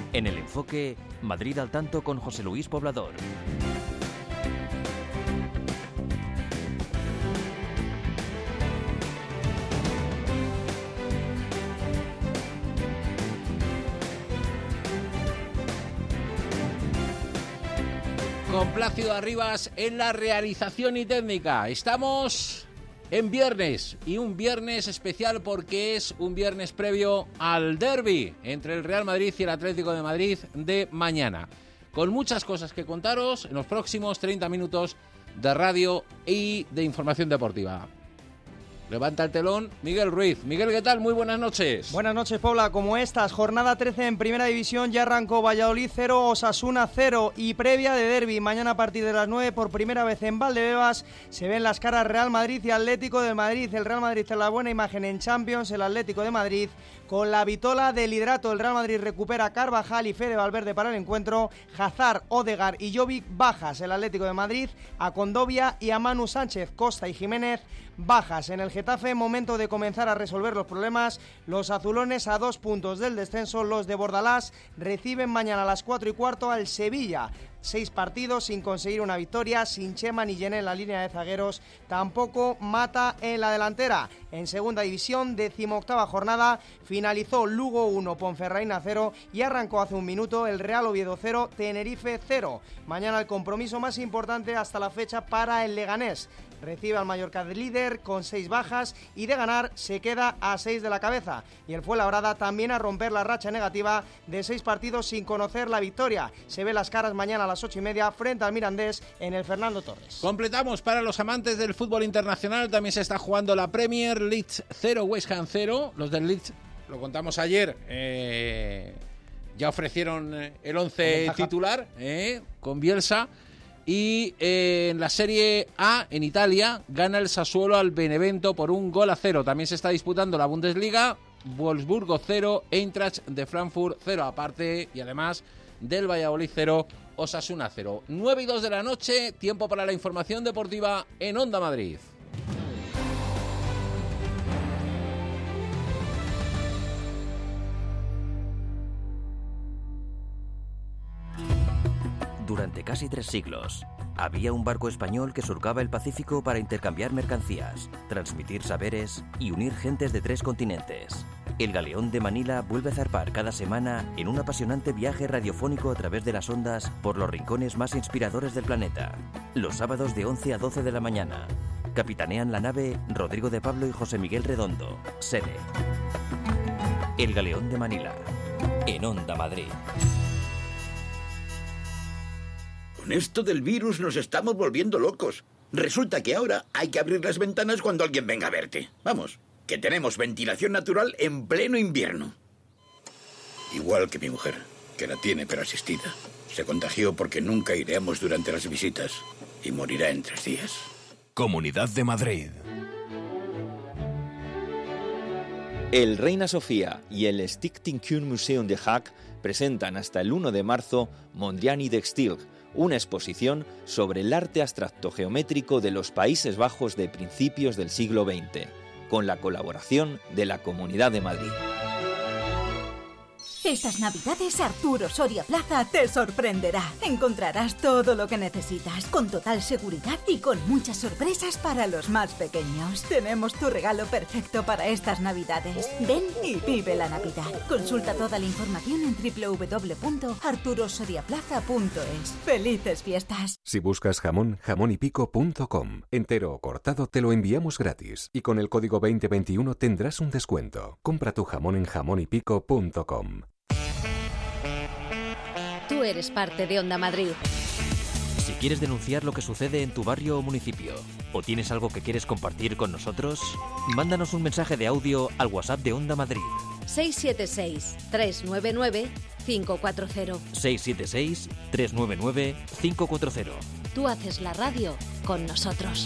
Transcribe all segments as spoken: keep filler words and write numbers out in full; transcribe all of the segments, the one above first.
En el enfoque, Madrid al tanto con José Luis Poblador. Con Plácido Arribas en la realización y técnica. Estamos en viernes, y un viernes especial porque es un viernes previo al derbi entre el Real Madrid y el Atlético de Madrid de mañana. Con muchas cosas que contaros en los próximos treinta minutos de radio y de información deportiva. Levanta el telón Miguel Ruiz. Miguel, ¿qué tal? Muy buenas noches. Buenas noches, Pobla. Como estas, jornada trece en Primera División, ya arrancó Valladolid cero, Osasuna cero y previa de derbi. Mañana a partir de las nueve, por primera vez en Valdebebas, se ven las caras Real Madrid y Atlético de Madrid. El Real Madrid en la buena imagen en Champions, el Atlético de Madrid con la vitola del liderato. El Real Madrid recupera a Carvajal y Fede Valverde para el encuentro. Hazard, Odegaard y Jovic bajas. El Atlético de Madrid a Condovia y a Manu Sánchez. Costa y Jiménez bajas. En el Getafe, momento de comenzar a resolver los problemas. Los azulones a dos puntos del descenso. Los de Bordalás reciben mañana a las cuatro y cuarto al Sevilla. Seis partidos sin conseguir una victoria, sin Chema ni Yené en la línea de zagueros, tampoco Mata en la delantera. En segunda división, decimoctava jornada, finalizó Lugo uno, Ponferradina cero y arrancó hace un minuto el Real Oviedo cero, Tenerife cero. Mañana el compromiso más importante hasta la fecha para el Leganés. Recibe al Mallorca de líder con seis bajas y de ganar se queda a seis de la cabeza. Y el Fuenlabrada también a romper la racha negativa de seis partidos sin conocer la victoria. Se ve las caras mañana a las ocho y media frente al Mirandés en el Fernando Torres. Completamos para los amantes del fútbol internacional. También se está jugando la Premier, Leeds cero, West Ham cero. Los del Leeds, lo contamos ayer, eh, ya ofrecieron el once titular eh, con Bielsa. Y eh, en la Serie A, en Italia, gana el Sassuolo al Benevento por un gol a cero. También se está disputando la Bundesliga, Wolfsburgo cero, Eintracht de Frankfurt cero. Aparte, y además, del Valladolid cero, Osasuna cero. nueve y dos de la noche, tiempo para la información deportiva en Onda Madrid. Durante casi tres siglos, había un barco español que surcaba el Pacífico para intercambiar mercancías, transmitir saberes y unir gentes de tres continentes. El Galeón de Manila vuelve a zarpar cada semana en un apasionante viaje radiofónico a través de las ondas por los rincones más inspiradores del planeta. Los sábados de once a doce de la mañana. Capitanean la nave Rodrigo de Pablo y José Miguel Redondo. Sede: El Galeón de Manila. En Onda Madrid. Con esto del virus nos estamos volviendo locos. Resulta que ahora hay que abrir las ventanas cuando alguien venga a verte. Vamos, que tenemos ventilación natural en pleno invierno. Igual que mi mujer, que la tiene pero asistida. Se contagió porque nunca iremos durante las visitas y morirá en tres días. Comunidad de Madrid. El Reina Sofía y el Stichting Museum de Haag presentan hasta el uno de marzo Mondriani de Stilg, una exposición sobre el arte abstracto geométrico de los Países Bajos de principios del siglo veinte, con la colaboración de la Comunidad de Madrid. Estas Navidades Arturo Soria Plaza te sorprenderá. Encontrarás todo lo que necesitas, con total seguridad y con muchas sorpresas para los más pequeños. Tenemos tu regalo perfecto para estas Navidades. Ven y vive la Navidad. Consulta toda la información en doble u doble u doble u punto arturo soria plaza punto es. ¡Felices fiestas! Si buscas jamón, jamón y pico punto com. Entero o cortado te lo enviamos gratis. Y con el código veinte veintiuno tendrás un descuento. Compra tu jamón en jamón y pico punto com. Tú eres parte de Onda Madrid. Si quieres denunciar lo que sucede en tu barrio o municipio, o tienes algo que quieres compartir con nosotros, mándanos un mensaje de audio al WhatsApp de Onda Madrid. seis siete seis, tres nueve nueve, cinco cuatro cero. seis siete seis, tres nueve nueve, cinco cuatro cero. Tú haces la radio con nosotros.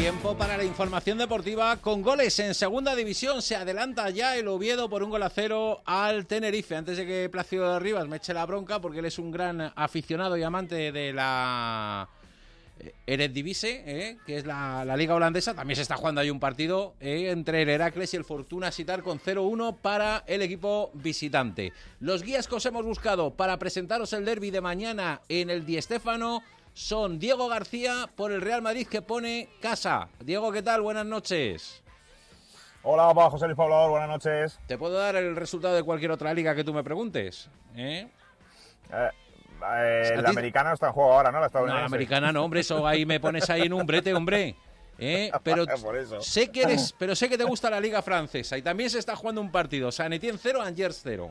Tiempo para la información deportiva con goles en segunda división. Se adelanta ya el Oviedo por un gol a cero al Tenerife. Antes de que Plácido Rivas me eche la bronca, porque él es un gran aficionado y amante de la Eredivisie, eh, que es la, la liga holandesa. También se está jugando ahí un partido eh, entre el Heracles y el Fortuna Sittard con cero uno para el equipo visitante. Los guías que os hemos buscado para presentaros el derbi de mañana en el Di Stéfano son Diego García por el Real Madrid, que pone casa. Diego, ¿qué tal? Buenas noches. Hola, papá, José Luis Poblador, buenas noches. Te puedo dar el resultado de cualquier otra liga que tú me preguntes, ¿eh? Eh, eh la americana está en juego ahora, ¿no? La estadounidense. No, la americana no, hombre, eso ahí me pones ahí en un brete, hombre. ¿Eh? Pero sé que eres, pero sé que te gusta la liga francesa y también se está jugando un partido. Saint-Étienne cero, Angers cero.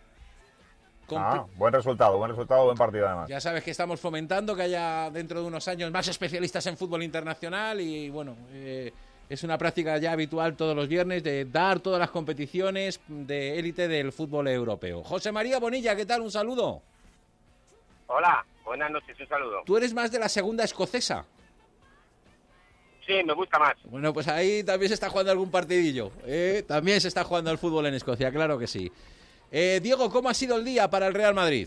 Ah, buen resultado, buen resultado, buen partido además. Ya sabes que estamos fomentando que haya dentro de unos años más especialistas en fútbol internacional y bueno, eh, es una práctica ya habitual todos los viernes de dar todas las competiciones de élite del fútbol europeo. José María Bonilla, ¿qué tal? Un saludo. Hola, buenas noches, un saludo. ¿Tú eres más de la segunda escocesa? Sí, me gusta más. Bueno, pues ahí también se está jugando algún partidillo, ¿eh? También se está jugando el fútbol en Escocia, claro que sí. Eh, Diego, ¿cómo ha sido el día para el Real Madrid?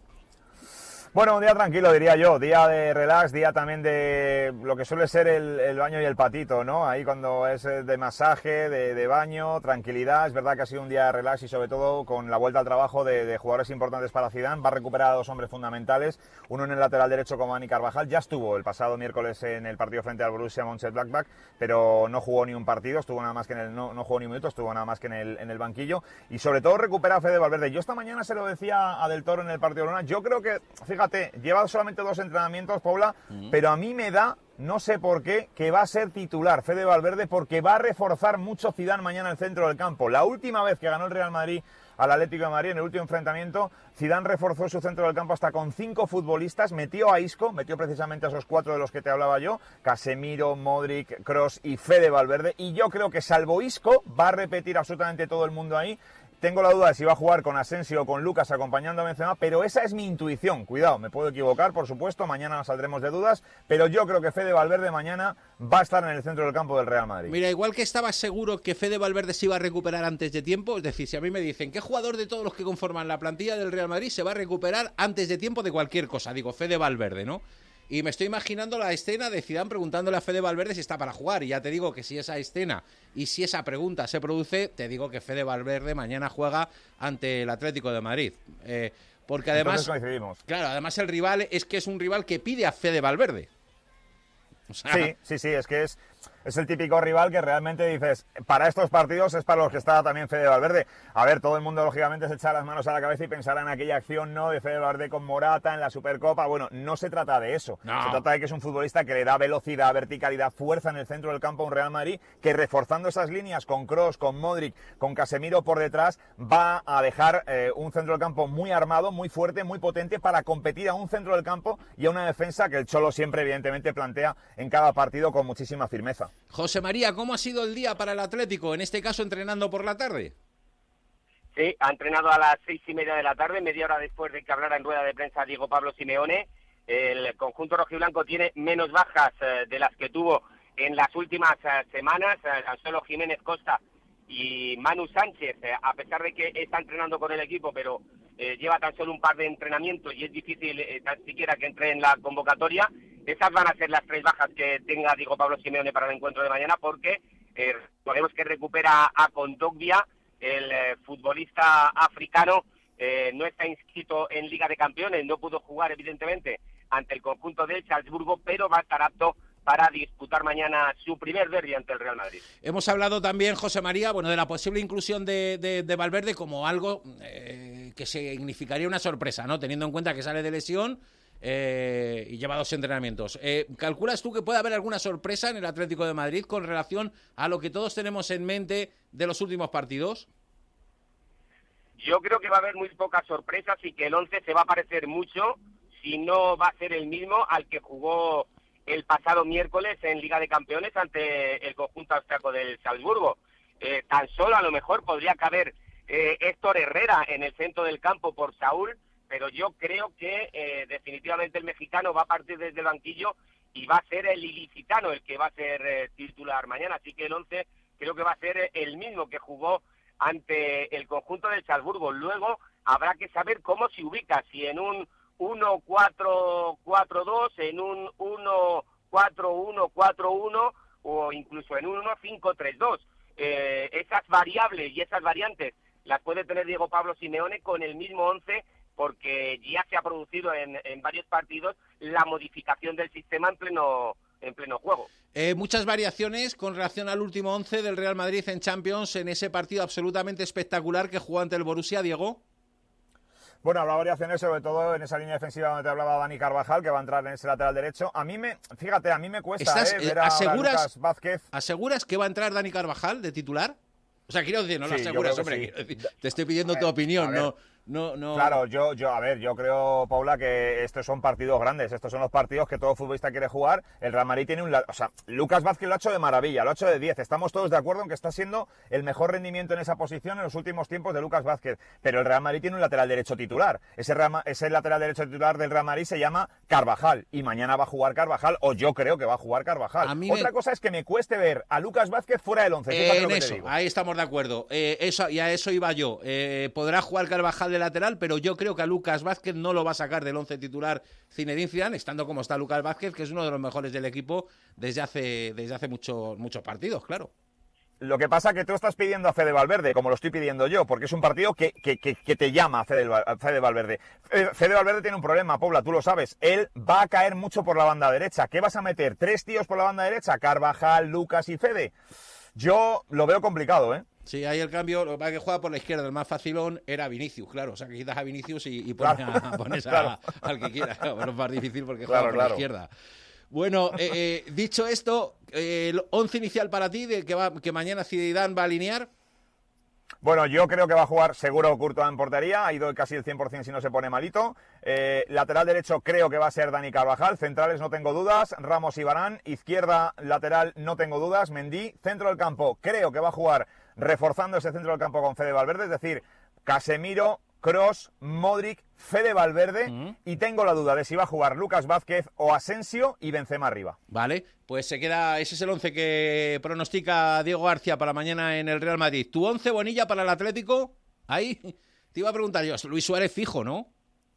Bueno, un día tranquilo, diría yo, día de relax, día también de lo que suele ser el, el baño y el patito, ¿no? Ahí cuando es de masaje, de, de baño, tranquilidad. Es verdad que ha sido un día de relax y sobre todo con la vuelta al trabajo de, de jugadores importantes para Zidane. Va a recuperar a dos hombres fundamentales, uno en el lateral derecho como Dani Carvajal. Ya estuvo el pasado miércoles en el partido frente al Borussia Mönchengladbach, pero no jugó ni un partido, estuvo nada más que en el, no, no jugó ni un minuto, estuvo nada más que en el, en el banquillo. Y sobre todo recupera a Fede Valverde. Yo esta mañana se lo decía a Del Toro en el partido de Luna, yo creo que, fíjate, lleva solamente dos entrenamientos, Paula, uh-huh. pero a mí me da, no sé por qué, que va a ser titular Fede Valverde porque va a reforzar mucho Zidane mañana en el centro del campo. La última vez que ganó el Real Madrid al Atlético de Madrid en el último enfrentamiento, Zidane reforzó su centro del campo hasta con cinco futbolistas, metió a Isco, metió precisamente a esos cuatro de los que te hablaba yo, Casemiro, Modric, Kroos y Fede Valverde, y yo creo que salvo Isco va a repetir absolutamente todo el mundo ahí. Tengo la duda de si va a jugar con Asensio o con Lucas acompañando a Benzema, pero esa es mi intuición. Cuidado, me puedo equivocar, por supuesto, mañana saldremos de dudas, pero yo creo que Fede Valverde mañana va a estar en el centro del campo del Real Madrid. Mira, igual que estaba seguro que Fede Valverde se iba a recuperar antes de tiempo, es decir, si a mí me dicen ¿qué jugador de todos los que conforman la plantilla del Real Madrid se va a recuperar antes de tiempo de cualquier cosa? Digo, Fede Valverde, ¿no? Y me estoy imaginando la escena de Zidane preguntándole a Fede Valverde si está para jugar. Y ya te digo que si esa escena y si esa pregunta se produce, te digo que Fede Valverde mañana juega ante el Atlético de Madrid. Eh, porque además, claro, además el rival es que es un rival que pide a Fede Valverde. O sea, sí, sí, sí, es que es, es el típico rival que realmente dices, para estos partidos es para los que está también Fede Valverde. A ver, todo el mundo lógicamente se echa las manos a la cabeza y pensará en aquella acción, ¿no?, de Fede Valverde con Morata en la Supercopa. Bueno, no se trata de eso. No. Se trata de que es un futbolista que le da velocidad, verticalidad, fuerza en el centro del campo a un Real Madrid, que reforzando esas líneas con Kroos, con Modric, con Casemiro por detrás, va a dejar eh, un centro del campo muy armado, muy fuerte, muy potente para competir a un centro del campo y a una defensa que el Cholo siempre evidentemente plantea en cada partido con muchísima firmeza. José María, ¿cómo ha sido el día para el Atlético? En este caso, entrenando por la tarde. Sí, ha entrenado a las seis y media de la tarde, media hora después de que hablara en rueda de prensa Diego Pablo Simeone. El conjunto rojiblanco tiene menos bajas eh, de las que tuvo en las últimas eh, semanas. Eh, tan solo Jiménez Costa y Manu Sánchez, eh, a pesar de que está entrenando con el equipo, pero eh, lleva tan solo un par de entrenamientos y es difícil eh, tan siquiera que entre en la convocatoria. Esas van a ser las tres bajas que tenga Diego Pablo Simeone para el encuentro de mañana, porque eh, sabemos que recupera a Kondogbia, el eh, futbolista africano, eh, no está inscrito en Liga de Campeones, no pudo jugar evidentemente ante el conjunto de Salzburgo, pero va a estar apto para disputar mañana su primer derbi ante el Real Madrid. Hemos hablado también, José María, bueno, de la posible inclusión de, de, de Valverde como algo eh, que significaría una sorpresa, ¿no? Teniendo en cuenta que sale de lesión eh, y lleva dos entrenamientos. Eh, ¿Calculas tú que puede haber alguna sorpresa en el Atlético de Madrid con relación a lo que todos tenemos en mente de los últimos partidos? Yo creo que va a haber muy pocas sorpresas y que el once se va a parecer mucho, si no va a ser el mismo al que jugó el pasado miércoles en Liga de Campeones ante el conjunto austriaco del Salzburgo. Eh, tan solo a lo mejor podría caber eh, Héctor Herrera en el centro del campo por Saúl, pero yo creo que eh, definitivamente el mexicano va a partir desde el banquillo y va a ser el ilicitano el que va a ser eh, titular mañana, así que el once creo que va a ser el mismo que jugó ante el conjunto del Salzburgo. Luego habrá que saber cómo se ubica, si en un uno cuatro cuatro dos, en un uno cuatro uno cuatro uno o incluso en un uno cinco tres dos. Eh, esas variables y esas variantes las puede tener Diego Pablo Simeone con el mismo once, porque ya se ha producido en, en varios partidos la modificación del sistema en pleno en pleno juego. Eh, muchas variaciones con relación al último once del Real Madrid en Champions, en ese partido absolutamente espectacular que jugó ante el Borussia, Diego. Bueno, habrá variaciones sobre todo en esa línea defensiva donde te hablaba Dani Carvajal, que va a entrar en ese lateral derecho. A mí me, fíjate, a mí me cuesta ¿Estás, eh, eh, ver a, aseguras, a Lucas Vázquez. ¿Aseguras que va a entrar Dani Carvajal de titular? O sea, quiero decir, no lo Sí, aseguras, yo creo hombre, que sí. quiero decir, te estoy pidiendo ver, tu opinión, a ver. no, no, no. Claro, yo, yo, a ver, yo creo, Paula, que estos son partidos grandes, estos son los partidos que todo futbolista quiere jugar. El Real Madrid tiene un, o sea, Lucas Vázquez lo ha hecho de maravilla, lo ha hecho de diez, estamos todos de acuerdo en que está siendo el mejor rendimiento en esa posición en los últimos tiempos de Lucas Vázquez, pero el Real Madrid tiene un lateral derecho titular, ese, Real, ese lateral derecho titular del Real Madrid se llama Carvajal, y mañana va a jugar Carvajal, o yo creo que va a jugar Carvajal. A mí Otra me... cosa es que me cueste ver a Lucas Vázquez fuera del once. Eh, en eso, ahí estamos de acuerdo, eh, eso, y a eso iba yo, eh, podrá jugar Carvajal de lateral, pero yo creo que a Lucas Vázquez no lo va a sacar del once titular Zinedine Zidane, estando como está Lucas Vázquez, que es uno de los mejores del equipo desde hace, desde hace muchos, muchos partidos, claro. Lo que pasa es que tú estás pidiendo a Fede Valverde, como lo estoy pidiendo yo, porque es un partido que, que, que, que te llama a Fede, a Fede Valverde. Fede Valverde tiene un problema, Paula, tú lo sabes. Él va a caer mucho por la banda derecha. ¿Qué vas a meter? ¿Tres tíos por la banda derecha? Carvajal, Lucas y Fede. Yo lo veo complicado, ¿eh? Sí, ahí el cambio, lo que pasa es que juega por la izquierda, el más facilón era Vinicius, claro, o sea que quitas a Vinicius y, y pones, claro. a, pones a, claro. al que quiera, claro, bueno, es más difícil porque claro, juega por claro. la izquierda. Bueno, eh, eh, dicho esto, eh, el once inicial para ti, de que, va, que mañana Zidane va a alinear. Bueno, yo creo que va a jugar seguro Courtois en portería, ha ido casi el cien por ciento si no se pone malito. Eh, lateral derecho creo que va a ser Dani Carvajal, centrales no tengo dudas, Ramos y Varane, izquierda lateral no tengo dudas, Mendy, centro del campo creo que va a jugar reforzando ese centro del campo con Fede Valverde, es decir, Casemiro, Kroos, Modric, Fede Valverde, uh-huh. y tengo la duda de si va a jugar Lucas Vázquez o Asensio y Benzema arriba. Vale, pues se queda, ese es el once que pronostica Diego García para mañana en el Real Madrid. ¿Tu once, Bonilla, para el Atlético? Ahí te iba a preguntar yo, Luis Suárez fijo, ¿no?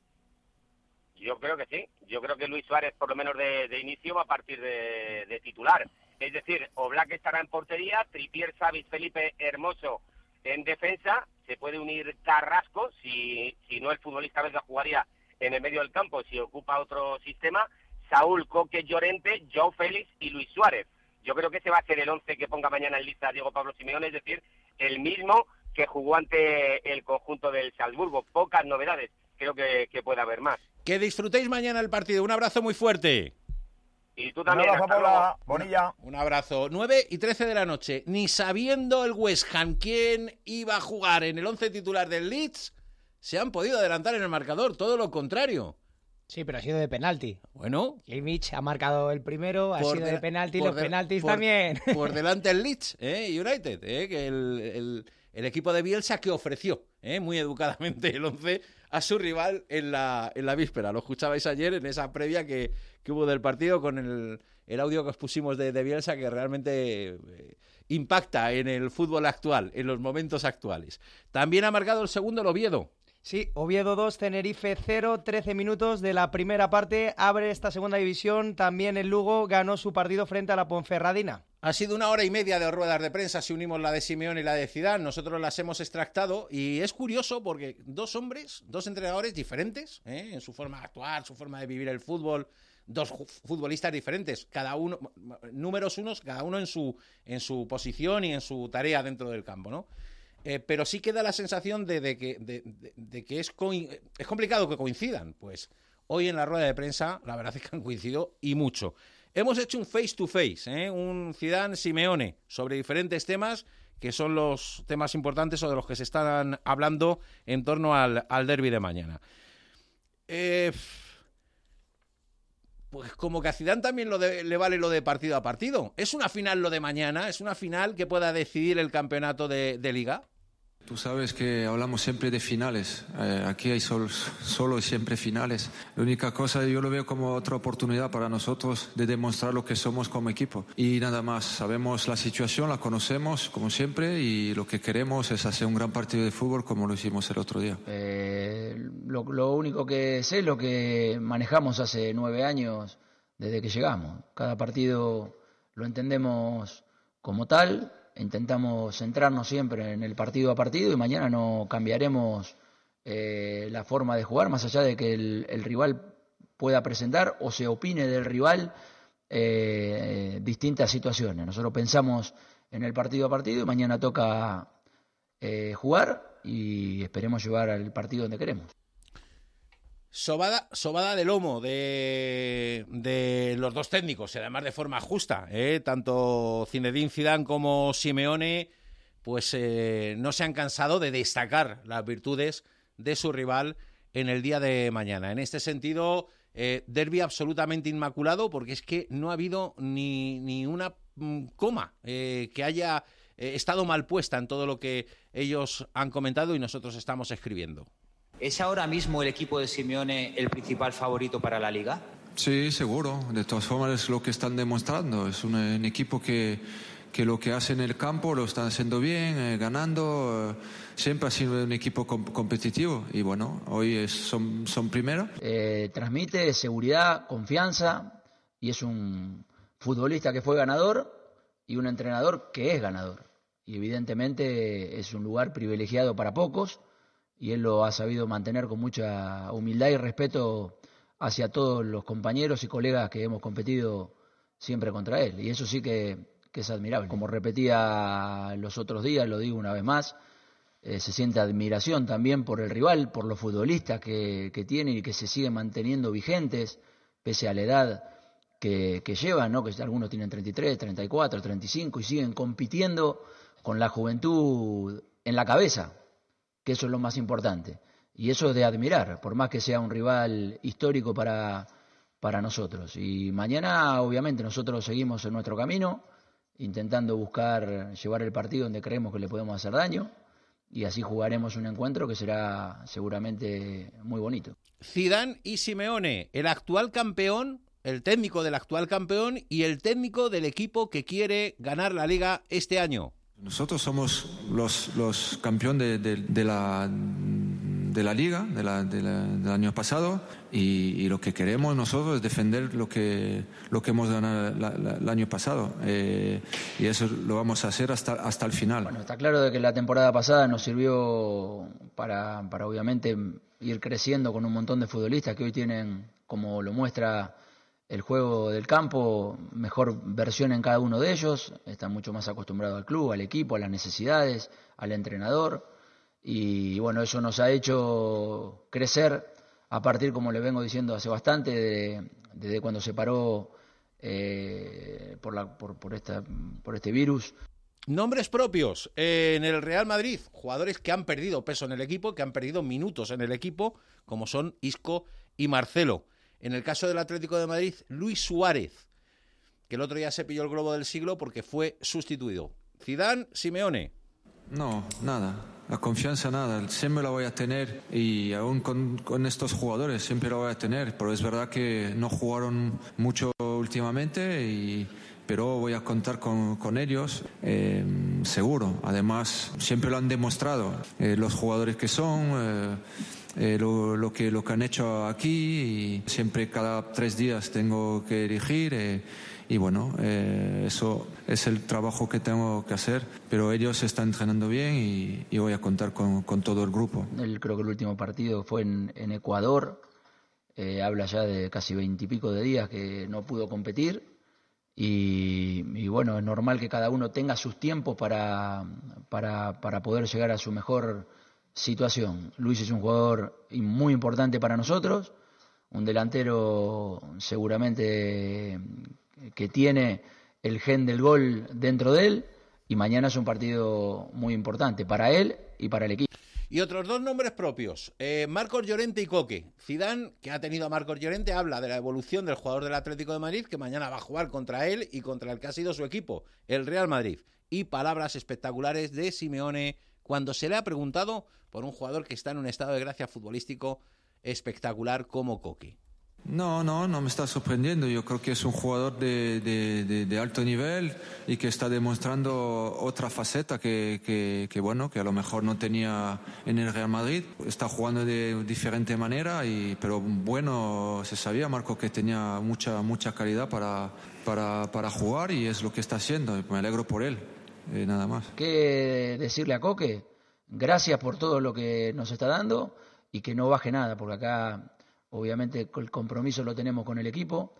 Yo creo que sí, yo creo que Luis Suárez por lo menos de, de inicio va a partir de, de titular. Es decir, Oblak estará en portería, Trippier, Savic, Felipe, Hermoso en defensa, se puede unir Carrasco, si, si no el futbolista belga jugaría en el medio del campo, si ocupa otro sistema, Saúl, Coque, Llorente, Joao Félix y Luis Suárez. Yo creo que ese va a ser el once que ponga mañana en lista Diego Pablo Simeone, es decir, el mismo que jugó ante el conjunto del Salzburgo. Pocas novedades, creo que, que puede haber más. Que disfrutéis mañana el partido, un abrazo muy fuerte. Y tú también. Un abrazo, Paula. Bonilla. Un abrazo. nueve y trece de la noche. Ni sabiendo el West Ham quién iba a jugar en el once titular del Leeds, se han podido adelantar en el marcador. Todo lo contrario. Sí, pero ha sido de penalti. Bueno. Kimmich ha marcado el primero, ha sido de, de penalti, los de, penaltis por, también. Por delante el Leeds, ¿eh? United, ¿eh? Que el, el, el equipo de Bielsa que ofreció, ¿eh? Muy educadamente el once a su rival en la, en la víspera. Lo escuchabais ayer en esa previa que, que hubo del partido con el, el audio que os pusimos de, de Bielsa, que realmente eh, impacta en el fútbol actual, en los momentos actuales. También ha marcado el segundo el Oviedo. Sí, Oviedo dos, Tenerife cero, trece minutos de la primera parte, abre esta segunda división, también el Lugo ganó su partido frente a la Ponferradina. Ha sido una hora y media de ruedas de prensa, si unimos la de Simeone y la de Zidane, nosotros las hemos extractado y es curioso porque dos hombres, dos entrenadores diferentes, ¿eh? En su forma de actuar, su forma de vivir el fútbol, dos futbolistas diferentes, cada uno, números unos, cada uno en su, en su posición y en su tarea dentro del campo, ¿no? Eh, pero sí queda la sensación de, de que, de, de, de que es, co- es complicado que coincidan. Pues hoy en la rueda de prensa la verdad es que han coincidido y mucho. Hemos hecho un face to face, ¿eh? Un Zidane-Simeone sobre diferentes temas que son los temas importantes o de los que se están hablando en torno al, al derbi de mañana. Eh, pues como que a Zidane también lo de, le vale lo de partido a partido. ¿Es una final lo de mañana? ¿Es una final que pueda decidir el campeonato de, de Liga? Tú sabes que hablamos siempre de finales, eh, aquí hay solo, solo y siempre finales. La única cosa, yo lo veo como otra oportunidad para nosotros de demostrar lo que somos como equipo. Y nada más, sabemos la situación, la conocemos como siempre y lo que queremos es hacer un gran partido de fútbol como lo hicimos el otro día. Eh, lo, lo único que sé es lo que manejamos hace nueve años desde que llegamos. Cada partido lo entendemos como tal. Intentamos centrarnos siempre en el partido a partido y mañana no cambiaremos eh, la forma de jugar, más allá de que el, el rival pueda presentar o se opine del rival eh, distintas situaciones. Nosotros pensamos en el partido a partido y mañana toca eh, jugar y esperemos llevar al partido donde queremos. Sobada, sobada de lomo de, de los dos técnicos, y además de forma justa, ¿eh? Tanto Zinedine Zidane como Simeone pues eh, no se han cansado de destacar las virtudes de su rival en el día de mañana. En este sentido, eh, derbi absolutamente inmaculado, porque es que no ha habido ni, ni una mm, coma eh, que haya eh, estado mal puesta en todo lo que ellos han comentado y nosotros estamos escribiendo. ¿Es ahora mismo el equipo de Simeone el principal favorito para la Liga? Sí, seguro. De todas formas es lo que están demostrando. Es un, un equipo que, que lo que hace en el campo lo están haciendo bien, eh, ganando. Eh, siempre ha sido un equipo comp- competitivo y bueno, hoy es, son, son primeros. Eh, transmite seguridad, confianza y es un futbolista que fue ganador y un entrenador que es ganador. Y evidentemente es un lugar privilegiado para pocos. Y él lo ha sabido mantener con mucha humildad y respeto hacia todos los compañeros y colegas que hemos competido siempre contra él. Y eso sí que, que es admirable. Como repetía los otros días, lo digo una vez más, eh, se siente admiración también por el rival, por los futbolistas que, que tienen y que se siguen manteniendo vigentes, pese a la edad que, que llevan, ¿no? Que algunos tienen treinta y tres, treinta y cuatro, treinta y cinco y siguen compitiendo con la juventud en la cabeza, que eso es lo más importante. Y eso es de admirar, por más que sea un rival histórico para, para nosotros. Y mañana, obviamente, nosotros seguimos en nuestro camino, intentando buscar llevar el partido donde creemos que le podemos hacer daño, y así jugaremos un encuentro que será seguramente muy bonito. Zidane y Simeone, el actual campeón, el técnico del actual campeón y el técnico del equipo que quiere ganar la Liga este año. Nosotros somos los, los campeones de, de, de, la, de la Liga de la, de la, del año pasado y, y lo que queremos nosotros es defender lo que, lo que hemos ganado la, la, el año pasado eh, y eso lo vamos a hacer hasta, hasta el final. Bueno, está claro de que la temporada pasada nos sirvió para, para obviamente ir creciendo con un montón de futbolistas que hoy tienen, como lo muestra el juego del campo, mejor versión en cada uno de ellos, están mucho más acostumbrados al club, al equipo, a las necesidades, al entrenador, y bueno, eso nos ha hecho crecer a partir, como le vengo diciendo hace bastante, de, desde cuando se paró eh, por, la, por, por, esta, por este virus. Nombres propios eh, en el Real Madrid, jugadores que han perdido peso en el equipo, que han perdido minutos en el equipo, como son Isco y Marcelo. En el caso del Atlético de Madrid, Luis Suárez, que el otro día se pilló el globo del siglo porque fue sustituido. Zidane, Simeone. No, nada. La confianza nada. Siempre la voy a tener y aún con, con estos jugadores siempre la voy a tener. Pero es verdad que no jugaron mucho últimamente, y, pero voy a contar con, con ellos eh, seguro. Además, siempre lo han demostrado eh, los jugadores que son. Eh, Eh, lo, lo, que, lo que han hecho aquí, y siempre cada tres días tengo que dirigir eh, y bueno, eh, eso es el trabajo que tengo que hacer, pero ellos están entrenando bien y, y voy a contar con, con todo el grupo. El, creo que el último partido fue en, en Ecuador, eh, habla ya de casi veintipico de días que no pudo competir y, y bueno, es normal que cada uno tenga sus tiempos para, para, para poder llegar a su mejor situación. Luis es un jugador muy importante para nosotros, un delantero seguramente que tiene el gen del gol dentro de él, y mañana es un partido muy importante para él y para el equipo. Y otros dos nombres propios, eh, Marcos Llorente y Coque. Zidane, que ha tenido a Marcos Llorente, habla de la evolución del jugador del Atlético de Madrid, que mañana va a jugar contra él y contra el que ha sido su equipo, el Real Madrid. Y palabras espectaculares de Simeone cuando se le ha preguntado por un jugador que está en un estado de gracia futbolístico espectacular como Coque. No, no, no me está sorprendiendo. Yo creo que es un jugador de, de, de, de alto nivel y que está demostrando otra faceta que, que, que, bueno, que a lo mejor no tenía en el Real Madrid. Está jugando de diferente manera, y, pero bueno, se sabía, Marco, que tenía mucha, mucha calidad para, para, para jugar, y es lo que está haciendo. Me alegro por él, eh, nada más. ¿Qué decirle a Coque? Gracias por todo lo que nos está dando y que no baje nada, porque acá... Obviamente el compromiso lo tenemos con el equipo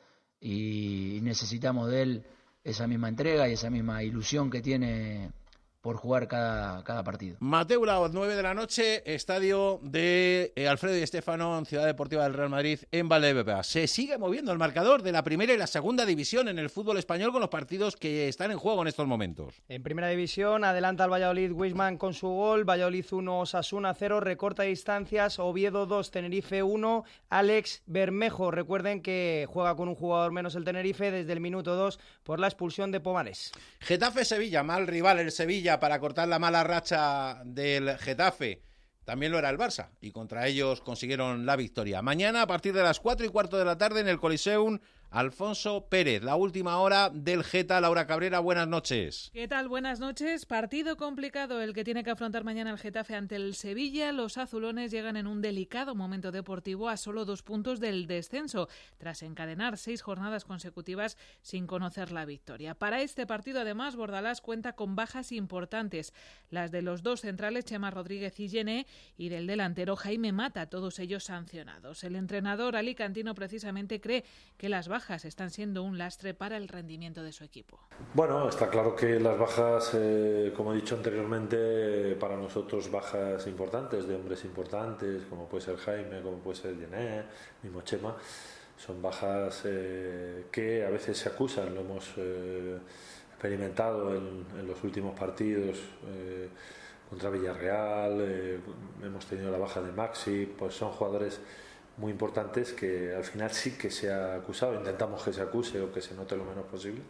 y necesitamos de él esa misma entrega y esa misma ilusión que tiene por jugar cada, cada partido. Mateu Laoz, nueve de la noche, estadio de eh, Alfredo Di Stéfano en Ciudad Deportiva del Real Madrid en Valdebebas. Se sigue moviendo el marcador de la primera y la segunda división en el fútbol español con los partidos que están en juego en estos momentos. En primera división adelanta el Valladolid Wisman con su gol, Valladolid uno, Osasuna cero, recorta distancias, Oviedo dos, Tenerife uno, Alex Bermejo, recuerden que juega con un jugador menos el Tenerife desde el minuto dos por la expulsión de Pomares. Getafe-Sevilla, mal rival el Sevilla para cortar la mala racha del Getafe. También lo era el Barça y contra ellos consiguieron la victoria. Mañana a partir de las cuatro y cuarto de la tarde en el Coliseum, Alfonso Pérez, la última hora del Geta. Laura Cabrera, buenas noches. ¿Qué tal? Buenas noches. Partido complicado el que tiene que afrontar mañana el Getafe ante el Sevilla. Los azulones llegan en un delicado momento deportivo a solo dos puntos del descenso, tras encadenar seis jornadas consecutivas sin conocer la victoria. Para este partido, además, Bordalás cuenta con bajas importantes, las de los dos centrales, Chema Rodríguez y Yené, y del delantero Jaime Mata, todos ellos sancionados. El entrenador alicantino precisamente cree que las bajas están siendo un lastre para el rendimiento de su equipo. Bueno, está claro que las bajas, eh, como he dicho anteriormente, para nosotros bajas importantes, de hombres importantes, como puede ser Jaime, como puede ser Yené, mismo Chema, son bajas eh, que a veces se acusan, lo hemos eh, experimentado en, en los últimos partidos eh, contra Villarreal, eh, hemos tenido la baja de Maxi, pues son jugadores muy importantes que al final sí que se ha acusado, intentamos que se acuse o que se note lo menos posible,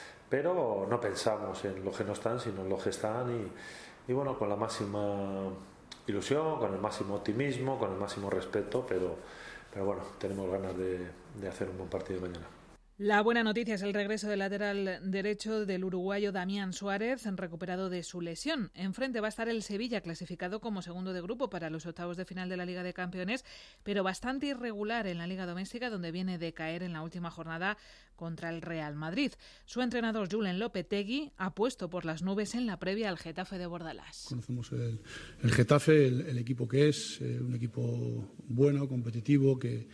pero no pensamos en los que no están, sino en los que están, y, y bueno, con la máxima ilusión, con el máximo optimismo, con el máximo respeto, pero, pero bueno, tenemos ganas de, de hacer un buen partido mañana. La buena noticia es el regreso del lateral derecho del uruguayo Damián Suárez, recuperado de su lesión. Enfrente va a estar el Sevilla, clasificado como segundo de grupo para los octavos de final de la Liga de Campeones, pero bastante irregular en la Liga Doméstica, donde viene de caer en la última jornada contra el Real Madrid. Su entrenador, Julen Lopetegui, ha puesto por las nubes en la previa al Getafe de Bordalás. Conocemos el, el Getafe, el, el equipo que es, eh, un equipo bueno, competitivo, que...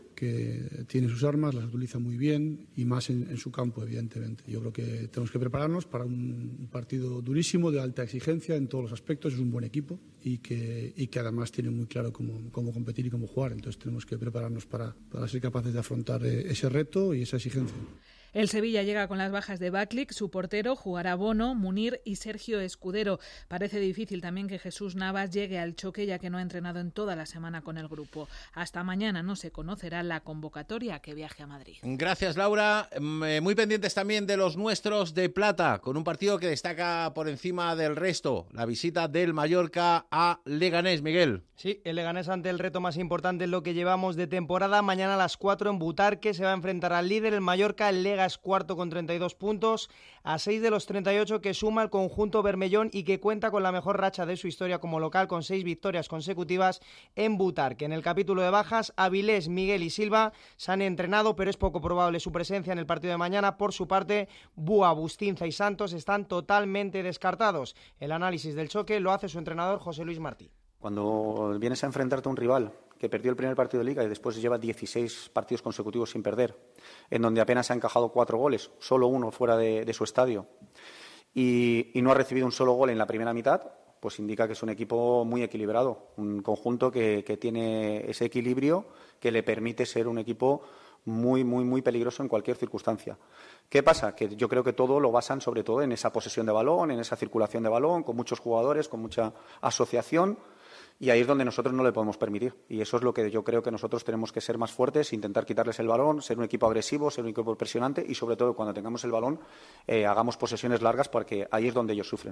que tiene sus armas, las utiliza muy bien y más en, en su campo, evidentemente. Yo creo que tenemos que prepararnos para un partido durísimo, de alta exigencia en todos los aspectos. Es un buen equipo y que, y que además tiene muy claro cómo, cómo competir y cómo jugar. Entonces tenemos que prepararnos para, para ser capaces de afrontar ese reto y esa exigencia. El Sevilla llega con las bajas de Baklik, su portero, jugará Bono, Munir y Sergio Escudero. Parece difícil también que Jesús Navas llegue al choque, ya que no ha entrenado en toda la semana con el grupo. Hasta mañana no se conocerá la convocatoria que viaje a Madrid. Gracias, Laura. Muy pendientes también de los nuestros de plata, con un partido que destaca por encima del resto, la visita del Mallorca a Leganés. Miguel. Sí, el Leganés ante el reto más importante en lo que llevamos de temporada. Mañana a las cuatro en Butarque se va a enfrentar al líder, el Mallorca. El Lega es cuarto con treinta y dos puntos, a seis de los treinta y ocho que suma el conjunto bermellón y que cuenta con la mejor racha de su historia como local, con seis victorias consecutivas en Butarque. En el capítulo de bajas, Avilés, Miguel y Silva se han entrenado, pero es poco probable su presencia en el partido de mañana. Por su parte, Búa, Bustinza y Santos están totalmente descartados. El análisis del choque lo hace su entrenador José Luis Martí. Cuando vienes a enfrentarte a un rival que perdió el primer partido de Liga y después lleva dieciséis partidos consecutivos sin perder, en donde apenas se ha encajado cuatro goles, solo uno fuera de, de su estadio, y, y no ha recibido un solo gol en la primera mitad, pues indica que es un equipo muy equilibrado, un conjunto que, que tiene ese equilibrio que le permite ser un equipo muy, muy, muy peligroso en cualquier circunstancia. ¿Qué pasa? Que yo creo que todo lo basan sobre todo en esa posesión de balón, en esa circulación de balón, con muchos jugadores, con mucha asociación. Y ahí es donde nosotros no le podemos permitir. Y eso es lo que yo creo que nosotros tenemos que ser más fuertes, intentar quitarles el balón, ser un equipo agresivo, ser un equipo presionante y, sobre todo, cuando tengamos el balón, eh, hagamos posesiones largas, porque ahí es donde ellos sufren.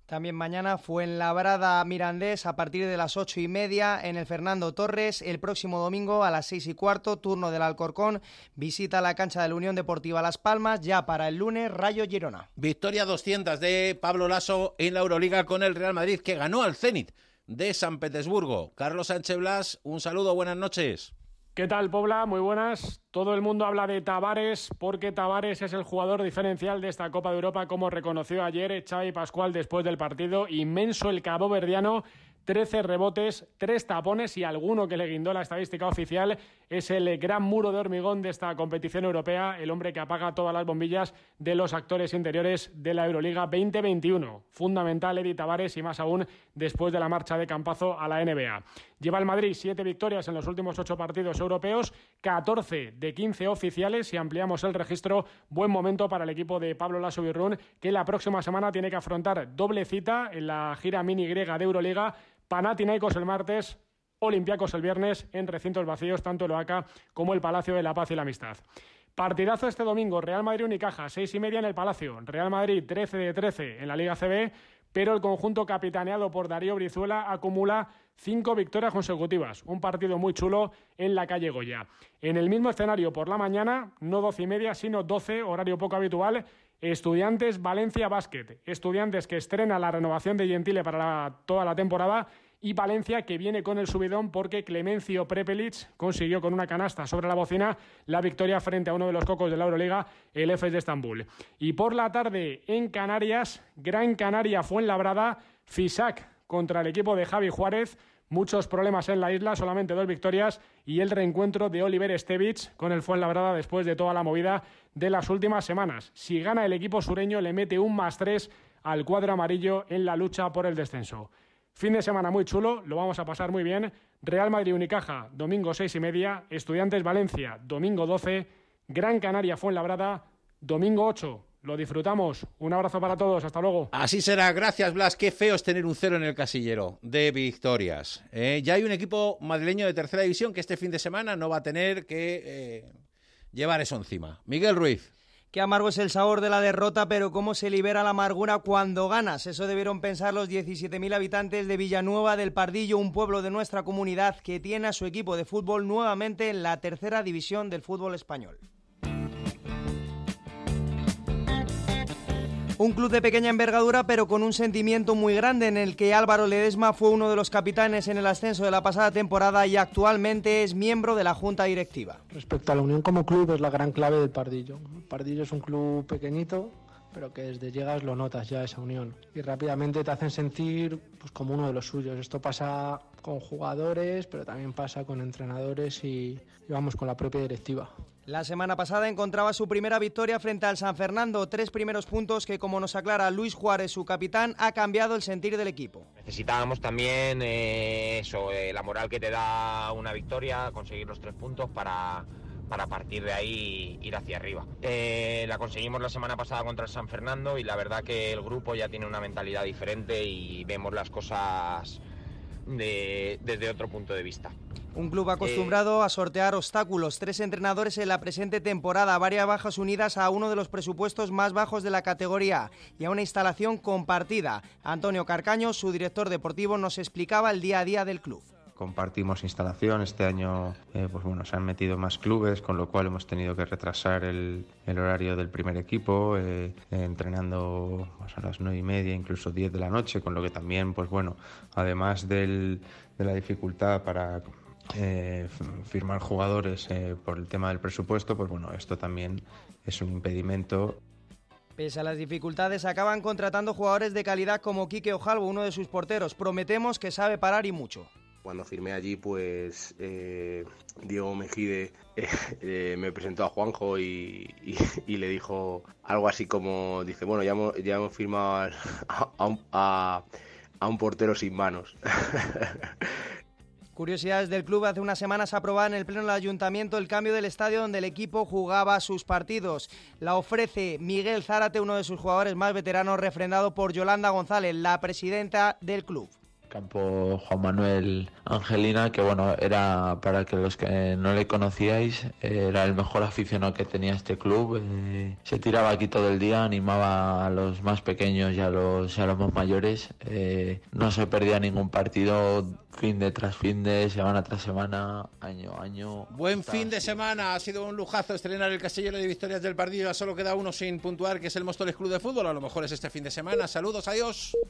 También mañana Fuenlabrada Mirandés a partir de las ocho y media en el Fernando Torres. El próximo domingo a las seis y cuarto, turno del Alcorcón, visita la cancha de la Unión Deportiva Las Palmas. Ya para el lunes, Rayo Girona. Victoria doscientas de Pablo Laso en la Euroliga con el Real Madrid, que ganó al Zenit de San Petersburgo. Carlos Sánchez Blas, un saludo, buenas noches. ¿Qué tal, Pobla? Muy buenas. Todo el mundo habla de Tavares porque Tavares es el jugador diferencial de esta Copa de Europa, como reconoció ayer Xavi Pascual después del partido. Inmenso el caboverdiano, trece rebotes, tres tapones y alguno que le guindó la estadística oficial. Es el gran muro de hormigón de esta competición europea, el hombre que apaga todas las bombillas de los actores interiores de la Euroliga veinte veintiuno. Fundamental Edi Tavares y más aún después de la marcha de Campazo a la N B A. Lleva el Madrid siete victorias en los últimos ocho partidos europeos, catorce de quince oficiales, y ampliamos el registro. Buen momento para el equipo de Pablo Laso Birrún, que la próxima semana tiene que afrontar doble cita en la gira mini griega de Euroliga. Panathinaikos el martes, Olympiacos el viernes, en recintos vacíos, tanto el Oaca como el Palacio de la Paz y la Amistad. Partidazo este domingo, Real Madrid Unicaja, seis y media en el Palacio. Real Madrid trece de trece en la Liga C B, pero el conjunto capitaneado por Darío Brizuela acumula cinco victorias consecutivas. Un partido muy chulo en la calle Goya. En el mismo escenario por la mañana, no doce y media, sino doce, horario poco habitual, Estudiantes Valencia Basket. Estudiantes que estrena la renovación de Gentile para la, toda la temporada, y Valencia que viene con el subidón porque Clemencio Prepelic consiguió con una canasta sobre la bocina la victoria frente a uno de los cocos de la Euroliga, el Efes de Estambul. Y por la tarde en Canarias, Gran Canaria Fuenlabrada, Fisac contra el equipo de Javi Juárez. Muchos problemas en la isla, solamente dos victorias, y el reencuentro de Oliver Stevich con el Fuenlabrada después de toda la movida de las últimas semanas. Si gana el equipo sureño, le mete un más tres al cuadro amarillo en la lucha por el descenso. Fin de semana muy chulo, lo vamos a pasar muy bien. Real Madrid Unicaja, domingo seis y media. Estudiantes Valencia, domingo doce. Gran Canaria Fuenlabrada, domingo ocho. Lo disfrutamos. Un abrazo para todos. Hasta luego. Así será. Gracias, Blas. Qué feo es tener un cero en el casillero de victorias. Eh, ya hay un equipo madrileño de tercera división que este fin de semana no va a tener que eh, llevar eso encima. Miguel Ruiz. Qué amargo es el sabor de la derrota, pero cómo se libera la amargura cuando ganas. Eso debieron pensar los diecisiete mil habitantes de Villanueva del Pardillo, un pueblo de nuestra comunidad que tiene a su equipo de fútbol nuevamente en la tercera división del fútbol español. Un club de pequeña envergadura, pero con un sentimiento muy grande, en el que Álvaro Ledesma fue uno de los capitanes en el ascenso de la pasada temporada y actualmente es miembro de la junta directiva. Respecto a la unión como club, es la gran clave del Pardillo. El Pardillo es un club pequeñito, pero que desde llegas lo notas ya, esa unión, y rápidamente te hacen sentir pues como uno de los suyos. Esto pasa con jugadores, pero también pasa con entrenadores y, y vamos, con la propia directiva. La semana pasada encontraba su primera victoria frente al San Fernando, tres primeros puntos que, como nos aclara Luis Juárez, su capitán, ha cambiado el sentir del equipo. Necesitábamos también eh, eso, eh, la moral que te da una victoria, conseguir los tres puntos para, para partir de ahí ir hacia arriba. Eh, la conseguimos la semana pasada contra el San Fernando y la verdad que el grupo ya tiene una mentalidad diferente y vemos las cosas de, desde otro punto de vista. Un club acostumbrado eh... a sortear obstáculos, tres entrenadores en la presente temporada, varias bajas unidas a uno de los presupuestos más bajos de la categoría y a una instalación compartida. Antonio Carcaño, su director deportivo, nos explicaba el día a día del club. Compartimos instalación, este año eh, pues bueno, se han metido más clubes, con lo cual hemos tenido que retrasar el, el horario del primer equipo, eh, eh, entrenando pues, a las nueve y media, incluso diez de la noche, con lo que también, pues bueno, además del, de la dificultad para eh, firmar jugadores eh, por el tema del presupuesto, pues bueno, esto también es un impedimento. Pese a las dificultades, acaban contratando jugadores de calidad como Quique Ojalvo, uno de sus porteros. Prometemos que sabe parar y mucho. Cuando firmé allí, pues eh, Diego Mejide eh, eh, me presentó a Juanjo y, y, y le dijo algo así como, dice, bueno, ya hemos, ya hemos firmado a, a, un, a, a un portero sin manos. Curiosidades del club. Hace unas semanas aprobaba en el pleno del ayuntamiento el cambio del estadio donde el equipo jugaba sus partidos. La ofrece Miguel Zárate, uno de sus jugadores más veteranos, refrendado por Yolanda González, la presidenta del club. Campo Juan Manuel Angelina, que bueno, era, para que los que no le conocíais, era el mejor aficionado que tenía este club. Eh, se tiraba aquí todo el día, animaba a los más pequeños y a los, y a los más mayores. Eh, no se perdía ningún partido, fin de tras fin de, semana tras semana, año a año. Buen fin de semana, ha sido un lujazo estrenar el casillero de victorias del partido. Ya solo queda uno sin puntuar, que es el Móstoles Club de Fútbol. A lo mejor es este fin de semana. Saludos, adiós.